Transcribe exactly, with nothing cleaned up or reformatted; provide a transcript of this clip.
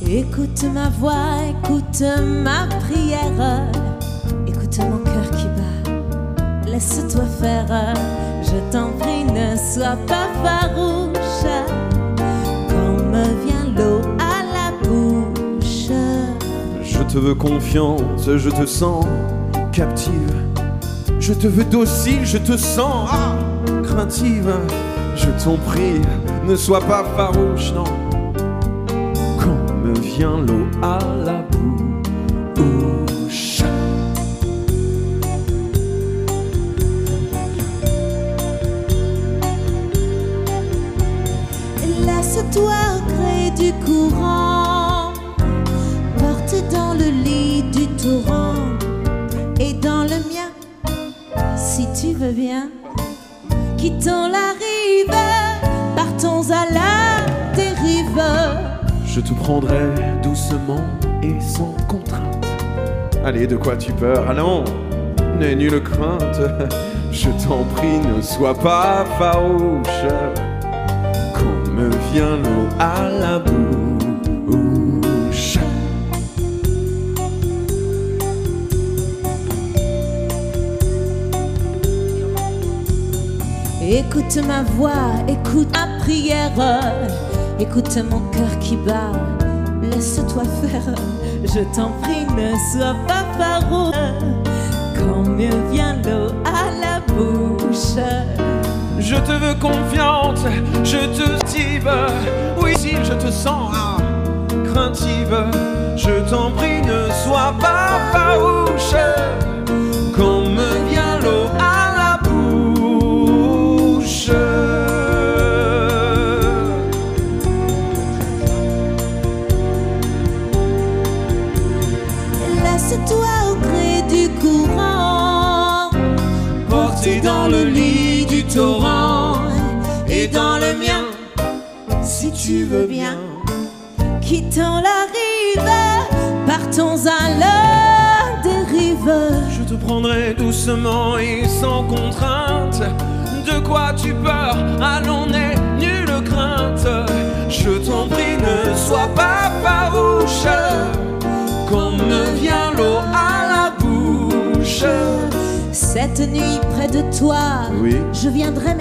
Écoute ma voix, écoute ma prière, écoute mon cœur qui bat, laisse-toi faire, je t'en prie, ne sois pas farouche, quand me vient l'eau à la bouche. Je te veux confiante, je te sens captive, je te veux docile, je te sens ah, craintive. Je t'en prie, ne sois pas farouche, non. Quand me vient l'eau à la bouche. Laisse-toi au gré du courant, porte dans le lit du torrent et dans le mien, si tu veux bien. Quittons la rive, partons à la dérive. Je te prendrai doucement et sans contrainte. Allez, de quoi tu peur? Allons, n'aie nulle crainte. Je t'en prie, ne sois pas farouche. Quand me vient l'eau à la bouche. Écoute ma voix, écoute ma prière, écoute mon cœur qui bat, laisse-toi faire, je t'en prie, ne sois pas farouche, quand me vient l'eau à la bouche. Je te veux confiante, je te tive, oui si je te sens ah, craintive, je t'en prie, ne sois pas farouche, quand me vient l'eau à la bouche. Laisse-toi au gré du courant, Porté dans le lit du torrent et dans le mien, si tu veux bien. Quittons la rive, partons à la dérive. Je te prendrai doucement et sans contrainte. De quoi tu peur? Allons, n'aie nulle crainte. Je t'en prie, ne sois pas farouche. Quand me vient l'eau à la bouche. Cette nuit près de toi, oui. je viendrai